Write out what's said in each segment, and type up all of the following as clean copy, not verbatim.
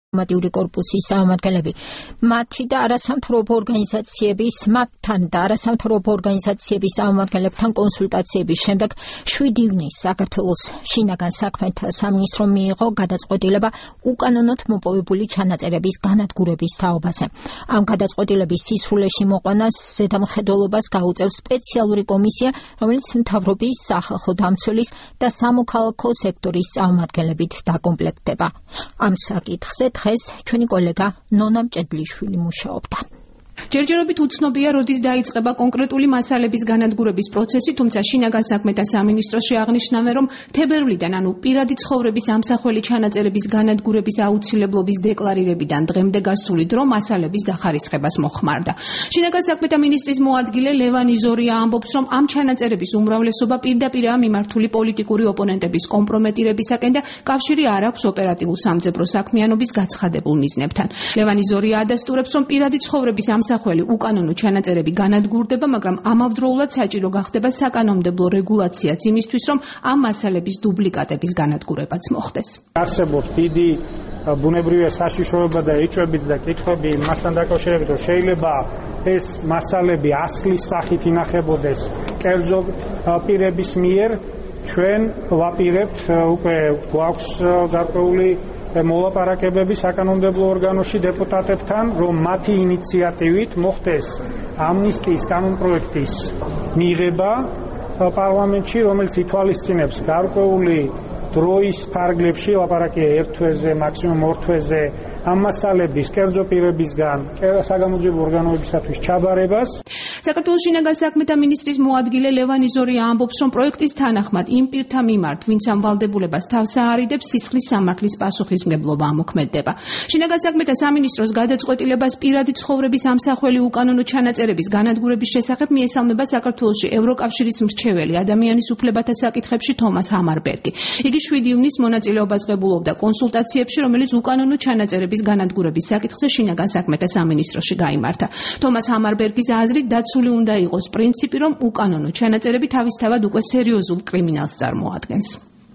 დიპლომატიური კორპუსის წარმომადგენლები, მათი და არასამთავრობო ორგანიზაციების, მათთან და არასამთავრობო ორგანიზაციების წარმომადგენლებთან კონსულტაციების შემდეგ 7 ივნისს საქართველოს შინაგან საქმეთა სამინისტრომ მიიღო გადაწყვეტილება უკანონოდ მოპოვებული ჩანაწერების განადგურების თაობაზე. ამ გადაწყვეტილების სისრულეში მოყვანას ზედამხედველობას გაუწევს სპეციალური კომისია, რომელიც მთავრობის, სახალხო დამცველის და სამოქალაქო სექტორის წარმომადგენლებით დაკომპლექტდება. ამ საკითხზე დღეს ჩვენი კოლეგა ნონა მჭედლიშვილი მუშაობდა. ჯერჯერობით უცნობია, როდის დაიწყება კონკრეტული მასალების განადგურების პროცესი, თუმცა შინაგან საქმეთა სამინისტროში აღნიშნავენ, რომ თებერვლიდან, ანუ პირადი ცხოვრების ამსახველი ჩანაწერების განადგურების აუცილებლობის დეკლარირებიდან დღემდე გასული დრო მასალების დახარისხებას მოხმარდა. შინაგან საქმეთა მინისტრის მოადგილე ლევან იზორია ამბობს, რომ ამ ჩანაწერების უმრავლესობა პირდაპირაა მიმართული პოლიტიკური ოპონენტების კომპრომეტირებისაკენ და კავშირი არ აქვს ოპერატიულ სამძებრო საქმიანობის გაცხადებულ მიზნებთან. ლევან იზორია ადასტურებს, რომ პირადი ცხოვრების ამსახველი უკანონო ჩანაწერები განადგურდება, მაგრამ ამავდროულად საჭირო გახდება საკანონმდებლო რეგულაციაც იმისთვის, რომ ამ მასალების დუბლიკატების განადგურებაც მოხდეს. არსებობს დიდი ბუნებრივია საშიშროება და ეჭვებიც და კითხვები მასთან დაკავშირებით, რომ შეიძლება ეს მასალები ასლის სახით ინახებოდეს კერძო პირების მიერ. ჩვენ ვაპირებთ, უკვე გვაქვს გარკვეული მოლაპარაკებები საკანონმდებლო ორგანოში დეპუტატებთან, რომ მათი ინიციატივით მოხდეს ამნისტიის კანონპროექტის მიღება პარლამენტში, რომელიც ითვალისწინებს გარკვეული დროის ფარგლებში, ლაპარაკია 1 თვეზე, მაქსიმუმ 2 თვეზე ამ მასალების კერძო პირებისგან საგამოძიებო ორგანოებისათვის ჩაბარებას. საქართველოს შინაგან საქმეთა მინისტრის მოადგილე ლევან იზორია ამბობს, რომ პროექტის თანახმად იმ პირთა მიმართ, ვინც ამ ვალდებულებას თავს აარიდებს, სისხლის სამართლის პასუხისმგებლობა ამოქმედდება. შინაგან საქმეთა სამინისტროს გადაწყვეტილებას პირადი ცხოვრების ამსახველი უკანონო ჩანაწერების განადგურების შესახებ მიესალმება საქართველოში ევროკავშირის მრჩეველი ადამიანის უფლებათა საკითხებში თომას ჰამარბერგი. იგი 7 ივნისს მონაწილეობას ღებულობდა კონსულტაციებში, რომელიც უკანონო ჩანაწერების განადგურების საკითხზე შინაგან საქმეთა სამინისტროში გაიმართა. თომას ჰამარბერგის აზრით დაცული უნდა იყოს პრინციპი, რომ უკანონო ჩანაწერები თავისთავად უკვე სერიოზულ კრიმინალს წარმოადგენს.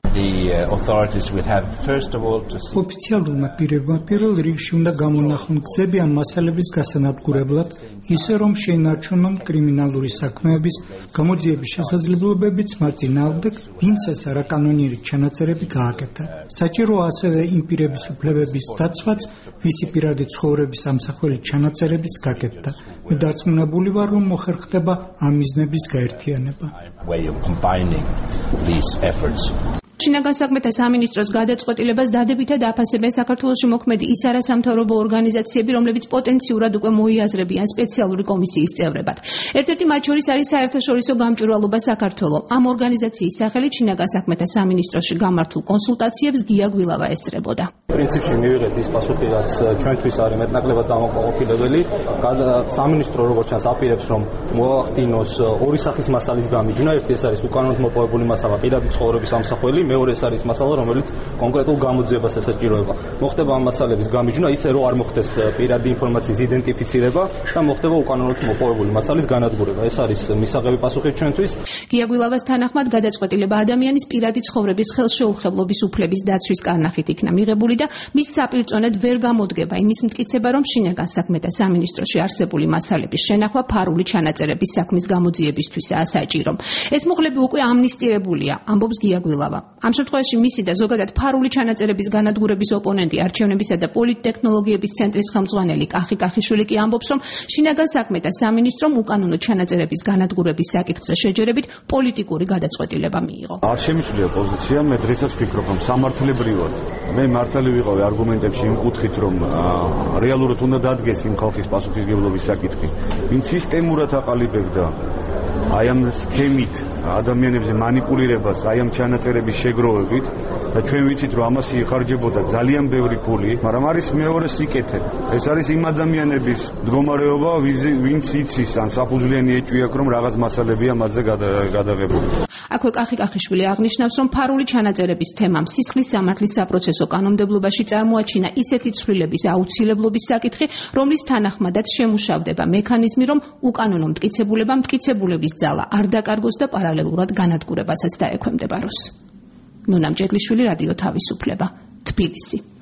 ოფიციალურმა პირებმა პირველ რიგში უნდა გამონახონ გზები ამ მასალების გასანადგურებლად, ისე რომ შეინარჩუნონ კრიმინალური საქმეების გამოძიების შესაძლებლობებიც მათ წინააღმდეგ, ვინც ეს არაკანონიერი ჩანაწერები გააკეთა. საჭიროა ასევე იმ პირების უფლებების დაცვაც, ვისი პირადი ცხოვრების ამსახველი ჩანაწერების გაკეთდა. მე დარწმუნებული ვარ, რომ მოხერხდება ამ მიზნების გაერთიანება. შინაგან საქმეთა სამინისტროს გადაწყვეტილებას დადებითად აფასებენ საქართველოში მოქმედი ის არასამთავრობო ორგანიზაციები, რომლებიც პოტენციურად უკვე მოიაზრებიან სპეციალური კომისიის წევრებად. ერთ-ერთი მათ შორის არის საერთაშორისო გამჭვირვალობა საქართველო. ამ ორგანიზაციის სახელით შინაგან საქმეთა სამინისტროში გამართულ კონსულტაციებს გია გვილავა ესწრებოდა. პრინციპში მივიღეთ ის პასუხი, რაც ჩვენთვის არის მეტნაკლებად დამაკმაყოფილებელი. სამინისტრო როგორც ჩანს აპირებს, რომ მოახდინოს ორი სახის მასალის გამიჯვნა. ერთი ეს არის უკანონოდ მოპოვებული მასალა პირადი ცხოვრების ამსახველი, მეორე ეს არის მასალა, რომელიც კონკრეტულ გამოძიებას ესაჭიროება. მოხდება ამ მასალების გამიჯვნა, ისე რომ არ მოხდეს პირადი ინფორმაციის იდენტიფიცირება და მოხდება უკანონოდ მოპოვებული მასალის განადგურება. ეს არის მისაღები პასუხი ჩვენთვის. გია გვილავას თანახმად გადაწყვეტილება ადამიანის პირადი ცხოვრების ხელშეუხებლობის უფლების დაცვის კარნახით იქნა მიღებული და მის საპირწონედ ვერ გამოდგება იმის მტკიცება, რომ შინაგან საქმეთა სამინისტროში არსებული მასალების შენახვა ფარული ჩანაწერების საქმის გამოძიებისთვისაა საჭირო. ეს მუხლები უკვე ამნისტირებულია, ამბობს გია გვილავა. ამ შემთხვევაში მისი და ზოგადად ფარული ჩანაწერების განადგურების ოპონენტი არჩევნებისა და პოლიტტექნოლოგიების ცენტრის ხელმძღვანელი კახი კახიშვილი კი ამბობს, რომ შინაგან საქმეთა სამინისტრომ უკანონო ჩანაწერების განადგურების საკითხზე შეჯერებით პოლიტიკური გადაწყვეტილება მიიღო. არ შემიძლია პოზიცია, მე დღესაც ვფიქრობ, რომ სამართლებრივად მე მართალი ვიყავი არგუმენტებში იმ კუთხით, რომ რეალურად უნდა დადგეს იმ ხალხის პასუხისმგებლობის საკითხი, ვინც სისტემურად აყალიბებდა აი ამ სქემით ადამიანებზე მანიპულირებას, აი ამ ჩანაწერების შეგროვებით და ჩვენ ვიცით, რომ ამას იხარჯებოდა ძალიან ბევრი ფული, მაგრამ არის მეორე სიკეთე. ეს არის იმ ადამიანების მდგომარეობა, ვინც იცის ან საფუძვლიანი ეჭვი აქვს, რომ რაღაც მასალებია მათზე გადაღებული. აქვე კახი კახიშვილი აღნიშნავს, რომ ფარული ჩანაწერების თემამ სისხლის სამართლის საპროცესო კანონმდებლობაში წარმოაჩინა ისეთი ცვლილების აუცილებლობის საკითხი, რომლის თანახმადაც შემუშავდება მექანიზმი, რომ უკანონო მტკიცებულებამ მტკიცებულების ძალა არ დაკარგოს და პარალელურად განადგურებასაც დაექვემდებაროს. ნონა მჭედლიშვილი, რადიო თავისუფლება, თბილისი.